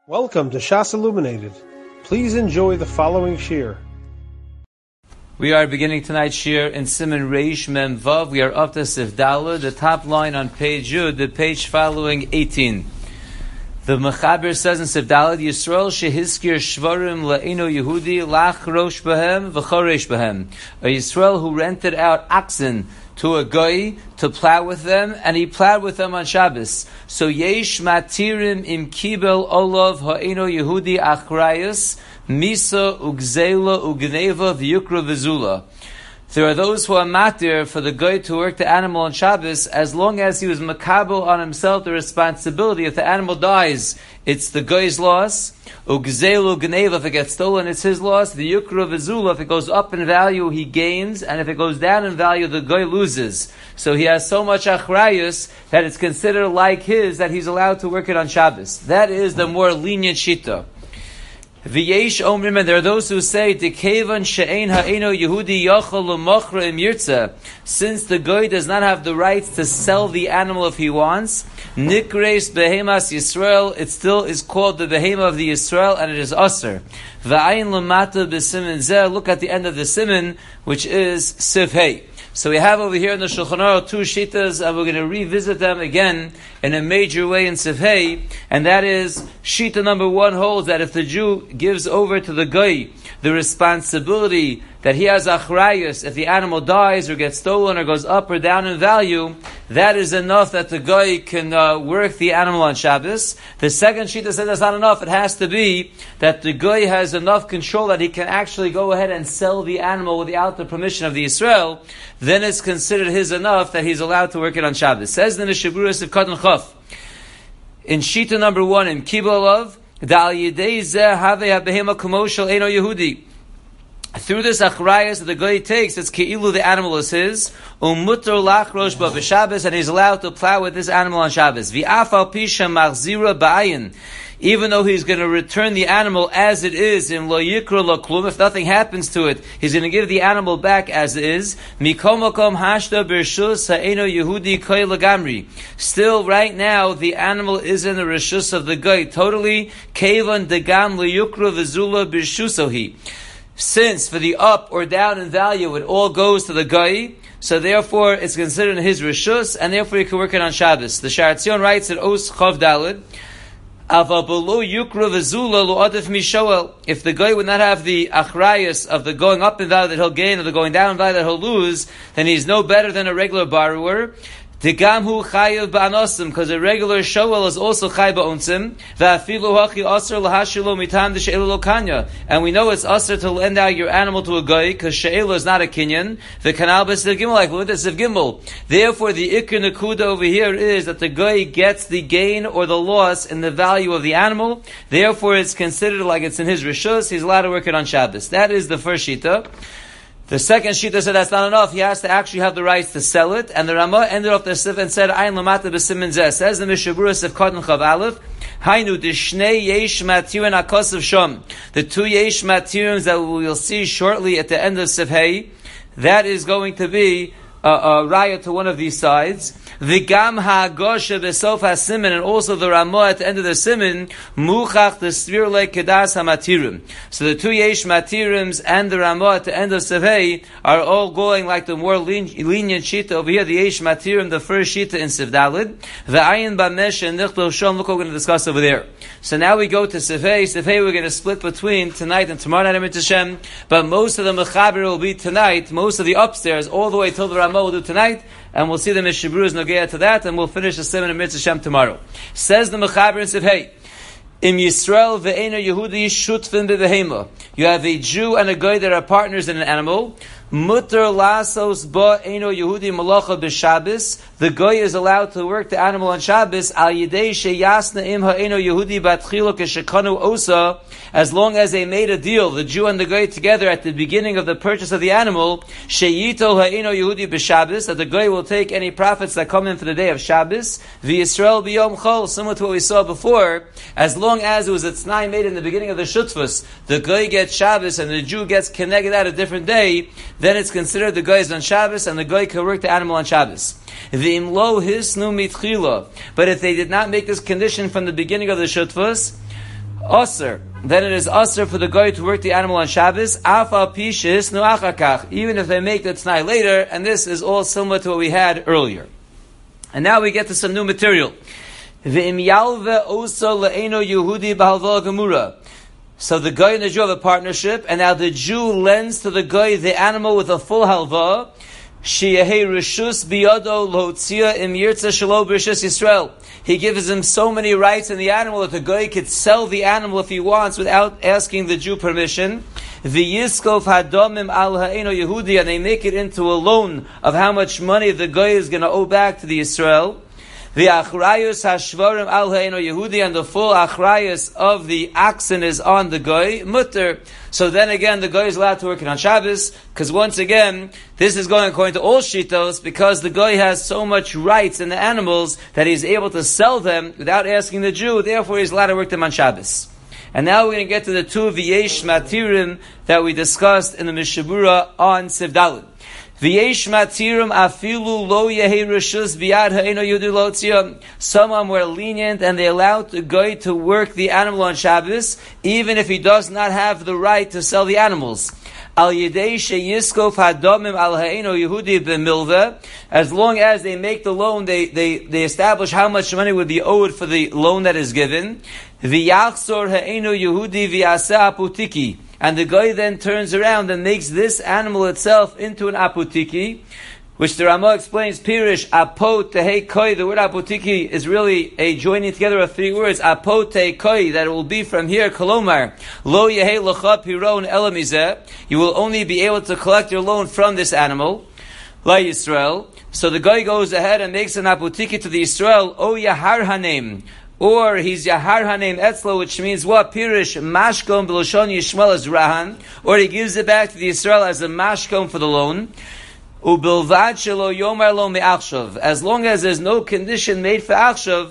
Welcome to Shas Illuminated. Please enjoy the following shir. We are beginning tonight's shir in Siman Reish Mem Vav. We are up to Sif Daled, the top line on page Yud, the page following 18. The Mechaber says in Sif Daled, Yisrael shehizkir shvarim la'eno Yehudi lach rosh behem v'choresh behem. A Yisrael who rented out oxen to a goy to plow with them, and he plowed with them on Shabbos. So yesh matirim im kibel olav ha'eno Yehudi achrayus misa ugzela ugneva v'yukra v'zula. There are those who are matir for the goy to work the animal on Shabbos as long as he was makabel on himself the responsibility. If the animal dies, it's the goy's loss. Ugzelu gneva, if it gets stolen, it's his loss. The yukra v'zula, if it goes up in value, he gains, and if it goes down in value, the goy loses. So he has so much achrayus that it's considered like his, that he's allowed to work it on Shabbos. That is the more lenient shita. V'yesh omrim, and there are those who say, Dekevan she'ein ha'eno Yehudi yachol l'mochra im yirtzeh, since the goy does not have the rights to sell the animal if he wants, nikreis behemas Yisrael, it still is called the behema of the Yisrael, and it is aser. V'ayin l'mata b'simin zeh, look at the end of the simin, which is Sif Hey. So we have over here in the Shulchan Aruch two shitas, and we're going to revisit them again in a major way in Sif Hey, and that is, shita number one holds that if the Jew gives over to the goy the responsibility that he has achrayus, if the animal dies or gets stolen or goes up or down in value, that is enough that the goy can work the animal on Shabbos. The second shita says that's not enough. It has to be that the goy has enough control that he can actually go ahead and sell the animal without the permission of the Yisrael. Then it's considered his enough that he's allowed to work it on Shabbos. Says the Nishaburas of Katan Chaf, in shita number one, in Kibalov, Dal Yidei Zeh Have HaBehema Kamoshel Eno Yehudi. Through this achrayus that the goy takes, it's keilu the animal is his, umutter lachrosh ba b'Shabbos, and he's allowed to plow with this animal on Shabbos. V'afal pisha machzira ba'ayin, even though he's going to return the animal as it is, in lo yikra lo klum, if nothing happens to it, he's going to give the animal back as it is. Mikom makom hashta b'rshus ha'eno Yehudi koy lagamri. Still, right now, the animal is in the reshus of the goy totally. Kevan degam lo yukra v'zula b'rshusohi. Since for the up or down in value, it all goes to the goy, so therefore it's considered his reshus, and therefore he can work it on Shabbos. The Sha'ar Tzion writes in Os Chav Daled, if the goy would not have the achrayus of the going up in value that he'll gain or the going down in value that he'll lose, then he's no better than a regular borrower. Degamhu chayav ba'anosim, because a regular shoel is also chayav ba'onsim. Va'afilu hachi aser lahashilo mitam d'she'elu lo kanya. And we know it's aser to lend out your animal to a goy, because she'elu is not a kinyan. V'kanal b'siv gimel, like with siv gimel. Therefore, the ikr nekuda over here is that the goy gets the gain or the loss in the value of the animal. Therefore, it's considered like it's in his reshus. He's allowed to work it on Shabbos. That is the first shita. The second shita said that's not enough. He has to actually have the rights to sell it. And the Ramah ended off the sif and said, "Ayin lamata b'simin zeh." Says the Mishaburas of Katan Chav Aleph, "Hainu d'shnei yesh matirin akosav shom." The two yesh matirims that we will see shortly at the end of Sif Hey, that is going to be a raya to one of these sides. V'gam ha'agosha b'sof ha'simin, and also the Ramah at the end of the simin, muchach d'svir le kedas ha'matirim. So the two yesh matirims and the Ramah at the end of Sif Hey are all going like the more lenient shita over here. The yesh matirim, the first shita in Sif Daled. V'ayin b'mesh and nichto shom, look what we're going to discuss over there. So now we go to Sif Hey. Sif Hey we're going to split between tonight and tomorrow night, Hashem, but most of the mechaber will be tonight, most of the upstairs, all the way till the Ramah will do tonight, and we'll see the Mishaburas Nogea to that, and we'll finish the Siman of Mitzvah Shem tomorrow. Says the Mechaber in Sif Hey, Im Yisrael ve'ena Yehudi shutfin b'behema. You have a Jew and a goy that are partners in an animal. Mutter lasos ba eno Yehudi malacha b'Shabbos. The goy is allowed to work the animal on Shabbos. Al yidei sheyasna im ha'eno Yehudi batchilo keshekanu osa. As long as they made a deal, the Jew and the goy together at the beginning of the purchase of the animal, sheyito ha'eno Yehudi b'Shabbos, that the goy will take any profits that come in for the day of Shabbos. V'Yisrael b'yom chol, similar to what we saw before. As long as it was a t'nai made in the beginning of the shutfus, the goy gets Shabbos and the Jew gets keneged at a different day, then it's considered the goy is on Shabbos and the goy can work the animal on Shabbos. V'imlo hisnu mitchila. But if they did not make this condition from the beginning of the shutfus, Aser, then it is aser for the guy to work the animal on Shabbos, afal pishis nu achakach, even if they make the t'nai later, and this is all similar to what we had earlier. And now we get to some new material. V'im yalve osa le'eno Yehudi b'halva gemura. So the guy and the Jew have a partnership, and now the Jew lends to the guy the animal with a full halva. Sheyehei rishus biyado lotzia im yirtza shelo b'rishus Yisrael. He gives him so many rights in the animal that the guy could sell the animal if he wants without asking the Jew permission. V'yiskov hadomim al ha'eno Yehudi, and they make it into a loan of how much money the guy is going to owe back to the Yisrael. The achrayus hashvarim al ha'eno Yehudi, and the full achrayus of the oxen is on the goy, mutter. So then again, the goy is allowed to work it on Shabbos, because once again, this is going according to all shitos, because the goy has so much rights in the animals that he's able to sell them without asking the Jew, therefore he's allowed to work them on Shabbos. And now we're going to get to the two v'yesh matirim that we discussed in the Mishabura on Sivdalid. V'yesh matirim afilu lo yehi rishus biyad ha'eno Yehudi lotzia. Some were lenient and they allowed the guy to work the animal on Shabbos, even if he does not have the right to sell the animals. Al yedei sheyiskof hadomim al ha'eno Yehudi b'milveh. As long as they make the loan, they establish how much money would be owed for the loan that is given. V'yachzor ha'eno Yehudi v'yaseh aputiki. And the guy then turns around and makes this animal itself into an aputiki, which the Ramah explains, Pirish, apot tehei koi. The word aputiki is really a joining together of three words, apot tehei koi, that it will be from here, kolomar, lo yehei locha piron elamizeh. You will only be able to collect your loan from this animal, la Yisrael. So the guy goes ahead and makes an aputiki to the Yisrael, o yahar hanem. Or he's Yahar Hanem Etzlo, which means what? Pirish Mashkom B'Loshon Yishmael as Rahan. Or he gives it back to the Yisrael as a Mashkom for the loan. Ubilvad Shelo Yomar Lo Me'achshav. As long as there's no condition made for Achshav,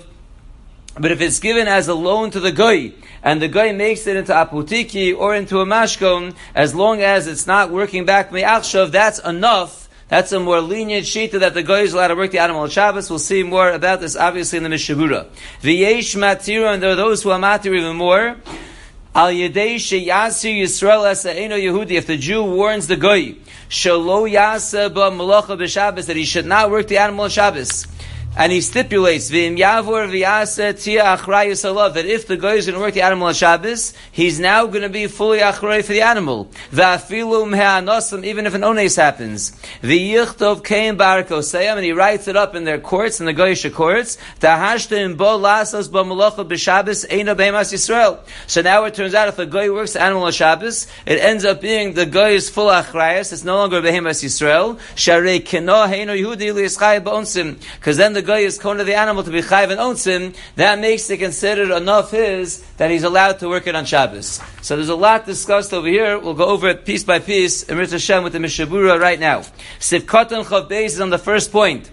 but if it's given as a loan to the Goy, and the Goy makes it into Aputiki or into a Mashkom, as long as it's not working back Me'achshav, that's enough. That's a more lenient shita that the guy is allowed to work the animal on Shabbos. We'll see more about this obviously in the Mishabura. V'yesh matira, and there are those who are matir even more. Al yedei sheyasir Yisrael es ha'eno Yehudi. If the Jew warns the guy, shelo yaseh ba malacha b'Shabbos, that he should not work the animal on Shabbos. And he stipulates, v'im yavor v'yaseh tia achrayus alav, that if the guy is going to work the animal on Shabbos, he's now going to be fully achrayus for the animal. V'afilu me'anosim, even if an ones happens. V'yichtov kein barakoseyam, and he writes it up in their courts, in the Goyish courts, ta'hashtem bo lasos ba malacha b'Shabbos eina b'emas Yisrael. So now it turns out if the guy works the animal on Shabbos, it ends up being the guy's full achrayus, it's no longer b'emas Yisrael, sharei keno heino Yehudi li'yischai ba'onsim, because then the guy is kona the animal to be chayv and onsim, that makes it considered enough his that he's allowed to work it on Shabbos. So there's a lot discussed over here. We'll go over it piece by piece in Mirz Hashem with the Mishabura right now. Sivkatan Chav Beis is on the first point.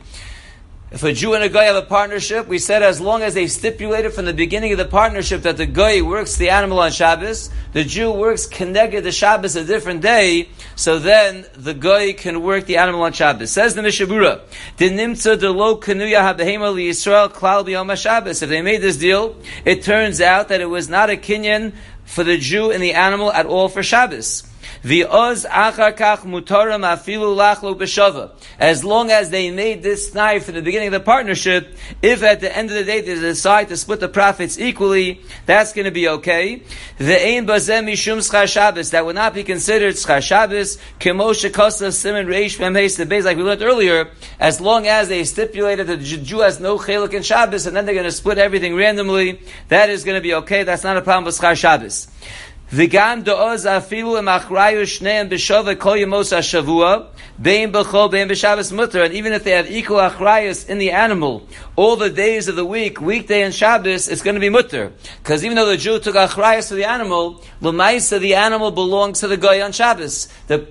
If a Jew and a guy have a partnership, we said as long as they stipulated from the beginning of the partnership that the guy works the animal on Shabbos, the Jew works keneged the Shabbos a different day, so then the guy can work the animal on Shabbos. Says the Mishabura, "Dinimtza de lo kanuya habehema liyisrael klal b'yom Shabbos." If they made this deal, it turns out that it was not a kinyan for the Jew and the animal at all for Shabbos. V'oz achar kach mutaram afilu lachlo b'shava. As long as they made this knife in the beginning of the partnership, if at the end of the day they decide to split the profits equally, that's going to be okay. Ve'ein bazeh mishum schar Shabbos. That would not be considered schar Shabbos. Kemo shekosa siman reish mem heis the beis, like we learned earlier. As long as they stipulated that the Jew has no chelik in Shabbos, and then they're going to split everything randomly, that is going to be okay. That's not a problem with schar Shabbos. V'gam do'oz afilu emachrayu shneim b'shova kol yemos hashavua bein b'chol bein b'Shabbos mutter. And even if they have equal achrayus in the animal, all the days of the week, weekday and Shabbos, it's going to be mutter. Because even though the Jew took achrayus for the animal, l'maisa the animal belongs to the guy on Shabbos.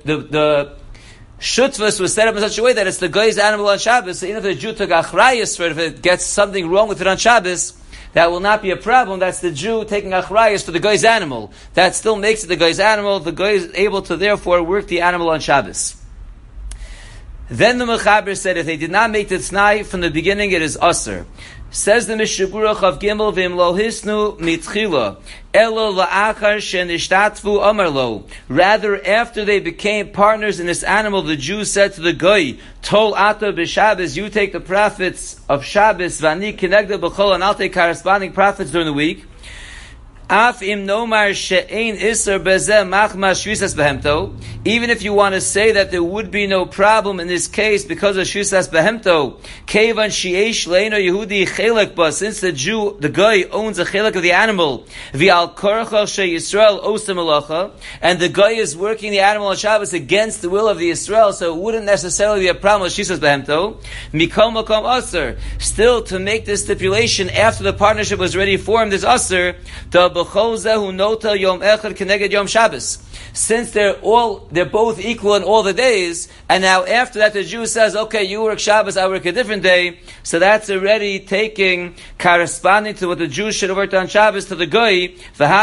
The Shutvus was set up in such a way that it's the guy's animal on Shabbos. So even if the Jew took achrayus for it, if it gets something wrong with it on Shabbos, that will not be a problem. That's the Jew taking achrayus for the guy's animal. That still makes it the guy's animal. The guy is able to therefore work the animal on Shabbos. Then the Mechaber said if they did not make the t'nai from the beginning, it is aser. Says the Mishnah Berurah of Gimel v'im lo hisnu mitchila elo la'achar shenishtatvu amar lo. Rather, after they became partners in this animal, the Jew said to the Goy, Tol ata b'Shabbos, you take the profits of Shabbos, v'ani kinegda b'chol, and I'll take corresponding profits during the week. Af im nomar she'ein iser bezeh machmas shvisas behemto. Even if you want to say that there would be no problem in this case because of shvisas behemto, kevan she'esh leino Yehudi chelek ba, since the Jew, the guy owns a chelek of the animal, v'al korcha she Yisrael osem malacha, and the guy is working the animal on Shabbos against the will of the Yisrael, so it wouldn't necessarily be a problem with shvisas behemto. Mikol makom aser. Still, to make this stipulation after the partnership was already formed is aser. Since they're both equal in all the days, and now after that the Jew says, okay, you work Shabbos, I work a different day, so that's already taking, corresponding to what the Jew should have worked on Shabbos, to the Goy,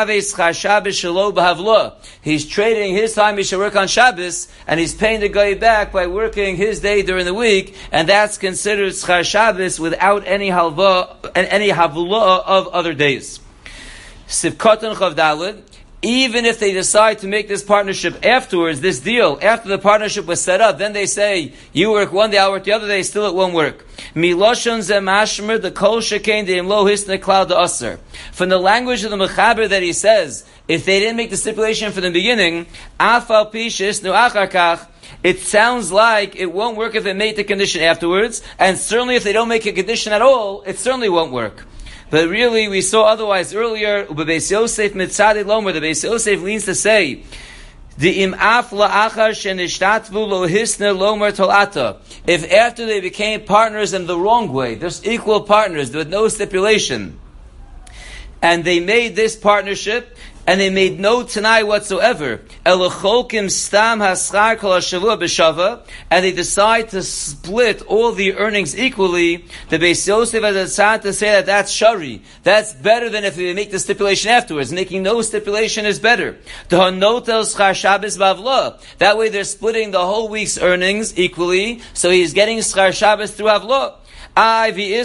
he's trading his time he should work on Shabbos, and he's paying the Goy back by working his day during the week, and that's considered Schar Shabbos without any havla of other days. Sivkotan Chavdalid, even if they decide to make this partnership afterwards, this deal, after the partnership was set up, then they say, you work one day, I work the other day, still it won't work. Miloshon zemashmer, the kol shekain deim lo hisne klal de aser. From the language of the Mechaber that he says, if they didn't make the stipulation from the beginning, afal pishis nu acharkach, it sounds like it won't work if they make the condition afterwards, and certainly if they don't make a condition at all, it certainly won't work. But really, we saw otherwise earlier, Beis Yosef mitzadid lomer, the Beis Yosef leans to say, the im'af la'achar shenishtatvu lo hisne lomer tolata. If after they became partners in the wrong way, just equal partners with no stipulation, and they made this partnership, and they made no Tanai whatsoever, elocholkim stam haschar kol hashavua b'shava, and they decide to split all the earnings equally, the Beis Yosef has decided to say that that's shari. That's better than if they make the stipulation afterwards. Making no stipulation is better. That way they're splitting the whole week's earnings equally, so he's getting schar Shabbos through havlah. There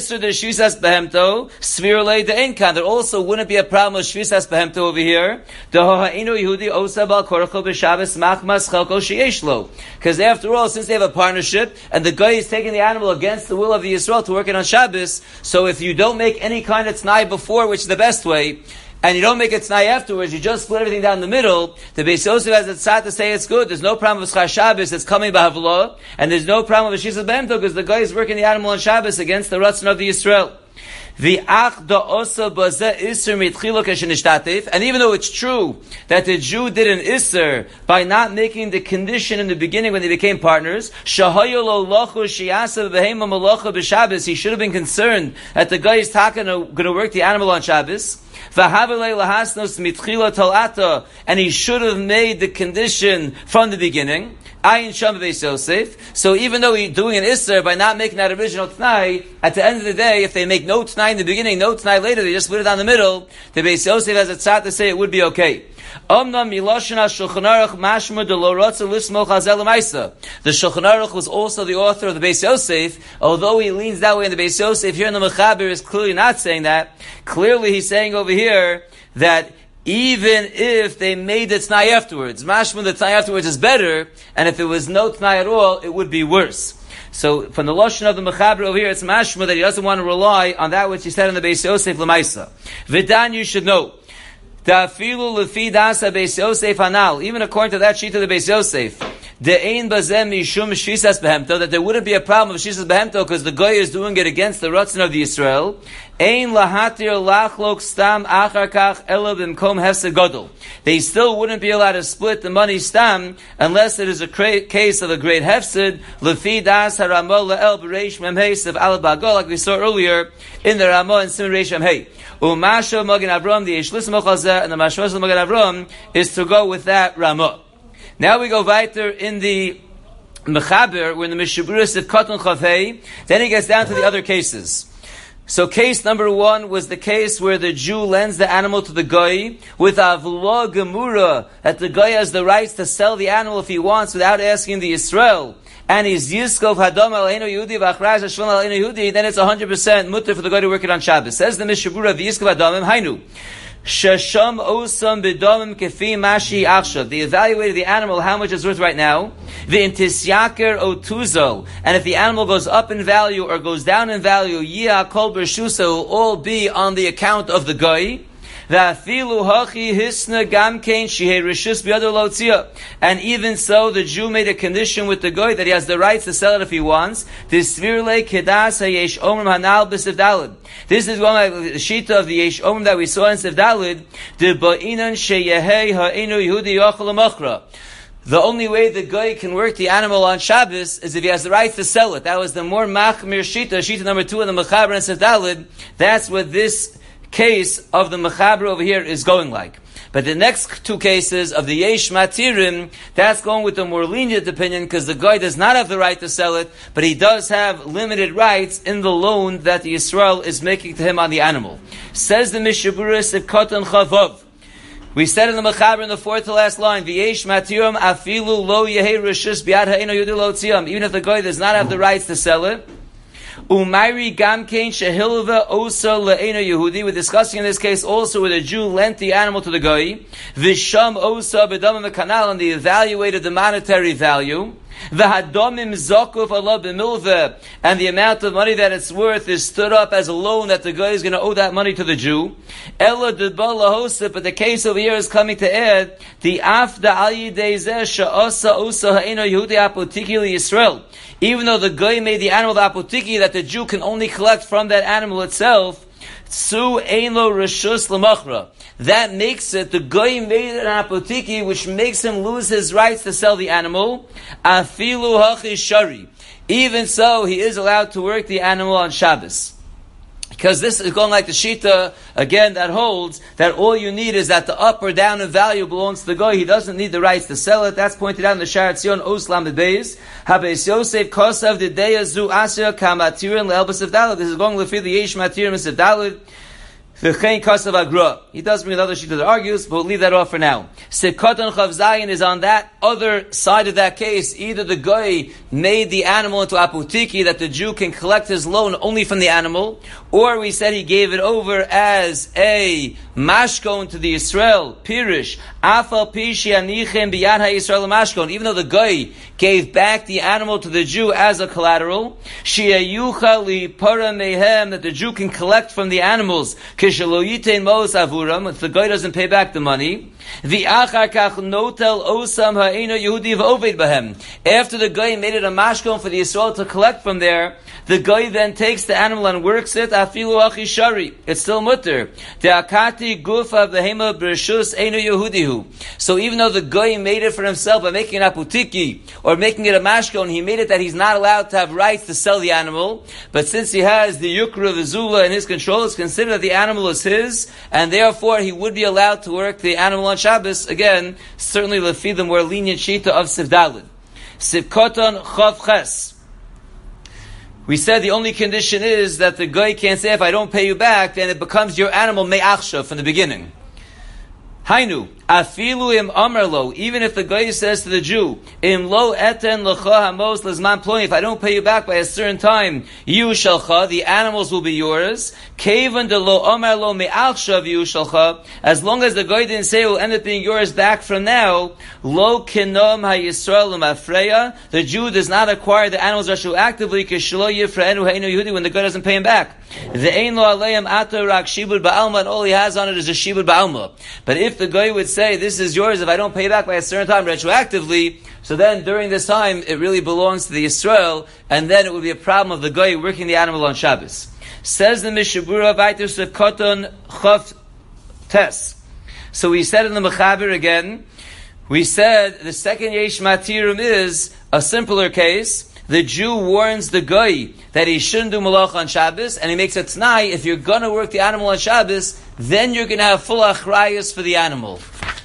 also wouldn't be a problem with shvisas behemto over here. Because after all, since they have a partnership, and the guy is taking the animal against the will of the Yisrael to work it on Shabbos, so if you don't make any kind of t'nai before, which is the best way, and you don't make it t'nai afterwards, you just split everything down the middle, the Beis Yosef has a tzad to say it's good. There's no problem with Schar Shabbos, it's coming by Havlah, and there's no problem with Shvisas Behemto, because the guy is working the animal on Shabbos against the Ratzon of the Yisrael. And even though it's true that the Jew did an Isser by not making the condition in the beginning when they became partners, he should have been concerned that the guy is going to work the animal on Shabbos. And he should have made the condition from the beginning. So even though he's doing an Isser by not making that original T'nai, at the end of the day, if they make no T'nai in the beginning, no T'nai later, they just split it down the middle, the Beis Yosef has a tzad to say it would be okay. The Shulchan Aruch was also the author of the Beis Yosef, although he leans that way in the Beis Yosef, here in the Mechaber is clearly not saying that. Clearly he's saying over here that even if they made the t'nai afterwards, mashma the t'nai afterwards is better, and if it was no t'nai at all, it would be worse. So from the lashon of the Mechaber over here, it's mashma that he doesn't want to rely on that which he said in the Beis Yosef l'maisa. V'dan, you should know, even according to that sheet of the Beis Yosef, that there wouldn't be a problem with shvisas behemto because the guy is doing it against the ratzon of the Yisrael. They still wouldn't be allowed to split the money stam unless it is a case of a great hefsed, like we saw earlier in the Ramah and Siman Reish Hey. Umasha Magen Avram, the Yeshlis Mochazeh, and the Mashmas Magen Avram is to go with that Ramah. Now we go weiter in the Mechaber, we're in the Mishnah Berurah of Katan Chavei, then he gets down to the other cases. So case number one was the case where the Jew lends the animal to the Goy with Avla Gemura, that the Goy has the rights to sell the animal if he wants without asking the Yisrael. and he's Yiskov Hadam Aleinu Yehudi v'Achraz Hashlam Aleinu Yehudi, then it's 100% mutter for the guy to work it on Shabbos. Says the Mishnah Berurah, V'Yiskov Hadamim Hainu. Shasham osam b'domim kefi mashi achshav. They evaluated the animal, how much it's worth right now. V'intisyaker otuzol. And if the animal goes up in value or goes down in value, yia kol b'rshusa will all be on the account of the guy. And even so, the Jew made a condition with the goy that he has the rights to sell it if he wants. This is one like the shita of the Yesh Omrim that we saw in Sif Dalid. The only way the guy can work the animal on Shabbos is if he has the right to sell it. That was the more machmir shita number 2 in the Mechaber and Sif Dalid. That's what this case of the Mechaber over here is going like. But the next two cases of the Yesh Matirim, that's going with the more lenient opinion because the guy does not have the right to sell it, but he does have limited rights in the loan that the Yisrael is making to him on the animal. Says the Mishnah Berurah Kotan Chavav. We said in the Mechaber in the 4th to last line, V'yesh Matirim afilu lo yehei rishus biad ha'eno yudil lo tziyam. Even if the guy does not have the rights to sell it, Umayri Gamkein Shehilva Osa Le'ena Yehudi. We're discussing in this case also where the Jew lent the animal to the Goy. Visham Osa B'damim Kanal, and they evaluated the monetary value. V'hadomim Zokuf Allah B'milveh, and the amount of money that it's worth is stood up as a loan that the guy is going to owe that money to the Jew. Ella Debala Hosa, but the case over here is coming to add the Afda Al Yidei Zeh Sha'asa Osa Ha'ena Yehudi Apotiki Yisrael. Even though the guy made the animal the apotiki that the Jew can only collect from that animal itself, Su Ein Lo Rishus L'Machra. That makes it, the guy made an apotiki, which makes him lose his rights to sell the animal. Afilu Hachi Shari. Even so, he is allowed to work the animal on Shabbos. Because this is going like the Shita, again, that holds that all you need is that the up or down in value belongs to the guy. He doesn't need the rights to sell it. That's pointed out in the Sha'ar Tzion, Oslam Bebeis. Habes Yosef Kosav Dedeya Zu Asya Kamatirin Le'elbas Davdalad. This is going to the Yesh Matirim Sif Dalid. He does bring another sheet that argues, but we'll leave that off for now. Sikatan Chav Zayin is on that other side of that case. Either the guy made the animal into apotiki that the Jew can collect his loan only from the animal, or we said he gave it over as a mashkon to the Yisrael, pirish, afal pishi anichem biyad ha-Yisrael mashkon. Even though the guy gave back the animal to the Jew as a collateral, sheyayucha li para mehem, that the Jew can collect from the animals, kishelo yitein mos avuram, if the guy doesn't pay back the money. V'achar kach notel osam ha'ena Yehudi v'oved bahem. After the guy made it a mashkon for the Yisrael to collect from there, the guy then takes the animal and works it. Afilu achi shari. It's still mutter. De'akati gufa v'hema b'rishus einu Yehudihu. So even though the guy made it for himself by making an apotiki or making it a mashkon, he made it that he's not allowed to have rights to sell the animal. But since he has the yukra v'zula in his control, it's considered that the animal is his, and therefore he would be allowed to work the animal on Shabbos. Again, certainly lefi the more lenient shita of Sif Dalid. Sif Koton Chav Ches. We said the only condition is that the guy can't say, if I don't pay you back, then it becomes your animal me'achshav from the beginning. Hainu, afilu im amarlo, even if the guy says to the Jew, im lo eten lecha hamos lezman ploni, if I don't pay you back by a certain time, you shalcha, the animals will be yours. Kevan de lo amarlo me'achshav you shalcha, as long as the guy didn't say it will end up being yours back from now, lo kinom ha-Yisrael l'mafreya, the Jew does not acquire the animals retroactively, kishlo yifra'enu ha'enu Yehudi, when the guy doesn't pay him back. The ein lo aleim ata rak shibud ba'alma, and all he has on it is a shibud ba'alma. But if the guy would say, this is yours if I don't pay back by a certain time retroactively, so then during this time it really belongs to the Yisrael, and then it would be a problem of the guy working the animal on Shabbos. Says the Mishnah Berurah Vayter Koton Chav Tes. So we said in the Mechaber again, we said the second Yesh Matirim is a simpler case. The Jew warns the guy that he shouldn't do malach on Shabbos, and he makes a t'nai, if you're going to work the animal on Shabbos, then you're going to have full achrayas for the animal.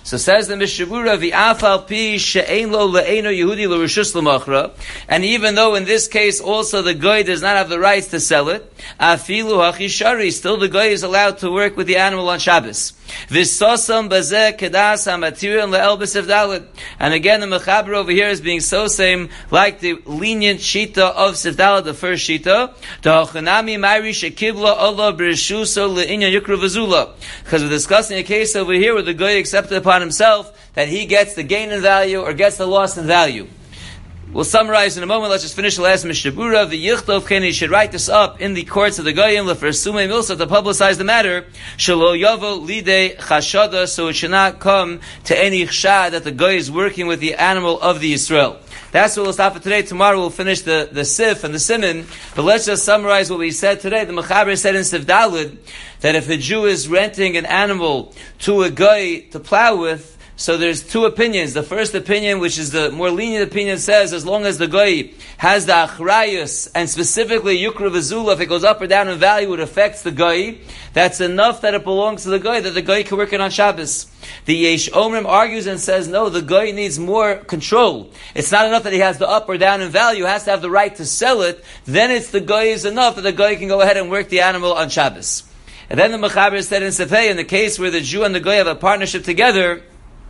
So says the Mishabura, v'afal pi she'ein lo le'eno Yehudi l'rishus l'machra, and even though in this case also the goy does not have the rights to sell it, afilu hachishari, still the goy is allowed to work with the animal on Shabbos. V'sosam bazeh kedas ha'material le'elbis evdalit. And again, the Mechaber over here is being so same like the lenient shita of Sifdalit, the first shita. Ta'ochanami ma'iri shekibla Allah b'rishuso le'inyan yukru v'zula. Because we're discussing a case over here where the goy accepted upon himself that he gets the gain in value or gets the loss in value. We'll summarize in a moment. Let's just finish the last Mishabura. The Yichtov Keni should write this up in the courts of the Goyim lefersume milsa to publicize the matter. Shelo yavo lide chashada, so it should not come to any chshad that the Goy is working with the animal of the Yisrael. That's what we'll stop for today. Tomorrow we'll finish the Sif and the Siman. But let's just summarize what we said today. The Mechaber said in Sif Dalid that if a Jew is renting an animal to a Goy to plow with, so there's two opinions. The first opinion, which is the more lenient opinion, says as long as the goy has the achrayus, and specifically yukra v'zula, if it goes up or down in value, it affects the goy. That's enough that it belongs to the goy, that the goy can work it on Shabbos. The Yesh Omrim argues and says, no, the goy needs more control. It's not enough that he has the up or down in value, he has to have the right to sell it. Then it's the goy is enough that the goy can go ahead and work the animal on Shabbos. And then the Mechaber said in Sefei, in the case where the Jew and the goy have a partnership together,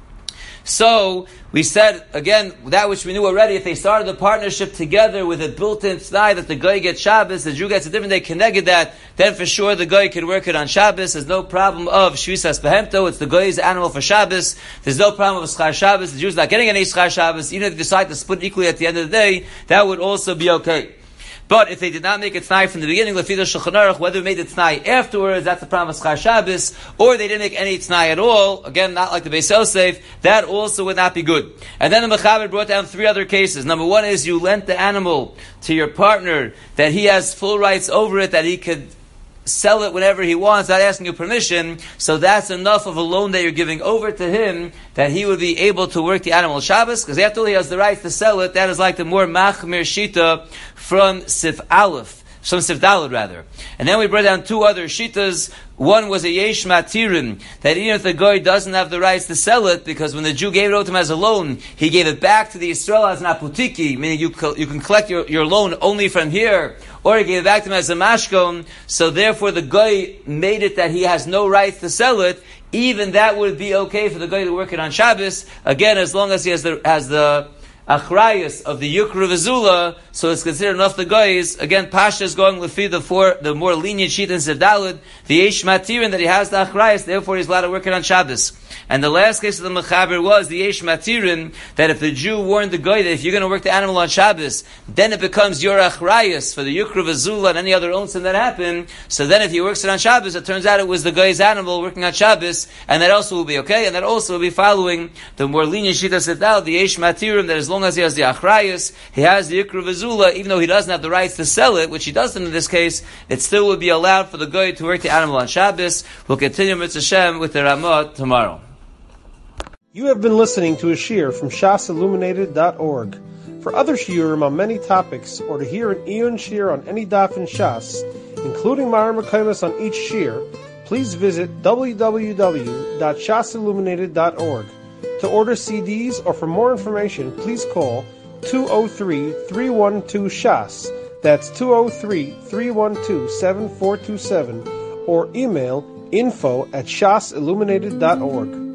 so, we said, again, that which we knew already, if they started the partnership together with a built-in t'nai that the goy gets Shabbos, the Jew gets a different day, connected that, then for sure the goy can work it on Shabbos. There's no problem of shvisas behemto, it's the goy's animal for Shabbos. There's no problem of schar Shabbos, the Jew's not getting any schar Shabbos. Even if they decide to split equally at the end of the day, that would also be okay. But if they did not make a t'nai from the beginning, Lefida Shulchan Aruch, whether they made a t'nai afterwards, that's the problem of Schar Shabbos, or they didn't make any t'nai at all, again, not like the Beis Yosef, that also would not be good. And then the Mechaber brought down three other cases. Number one is you lent the animal to your partner, that he has full rights over it, that he could sell it whenever he wants, not asking you permission, so that's enough of a loan that you're giving over to him, that he would be able to work the animal Shabbos, because after all he has the right to sell it. That is like the more machmir shita from Sif Aleph, from Sif Daled rather. And then we brought down two other shitas. One was a yesh matirin, that even if the goy doesn't have the rights to sell it, because when the Jew gave it out to him as a loan, he gave it back to the Yisrael as an aputiki, meaning you can collect your loan only from here, or he gave it back to him as a mashkon, so therefore the goy made it that he has no rights to sell it. Even that would be okay for the goy to work it on Shabbos, again, as long as he has the achrayus of the yukra v'zula, so it's considered enough the goyis. Again, Pasha is going with the more lenient sheet in Sefdalid, the yesh matirin, that he has the achrayus, therefore he's allowed to work it on Shabbos. And the last case of the Mechaber was the yesh matirin, that if the Jew warned the goy that if you're going to work the animal on Shabbos, then it becomes your achrayus for the yukra v'zula and any other onsen that happened. So then if he works it on Shabbos, it turns out it was the goy's animal working on Shabbos, and that also will be okay, and that also will be following the more lenient sheet of Sefdalid, the yesh matirin, that as long as he has the achrayus, he has the yukra v'zula, even though he doesn't have the rights to sell it, which he doesn't in this case, it still would be allowed for the goy to work the animal on Shabbos. We'll continue Mitzvah Shem with the Ramah tomorrow. You have been listening to a shiur from shasilluminated.org. For other shiurim on many topics, or to hear an Iyun shiur on any daf in Shas, including Mareh Mekomos on each shiur, please visit www.shasilluminated.org. To order CDs or for more information, please call 203-312-SHAS. That's 203-312-7427, or email info@shasilluminated.org.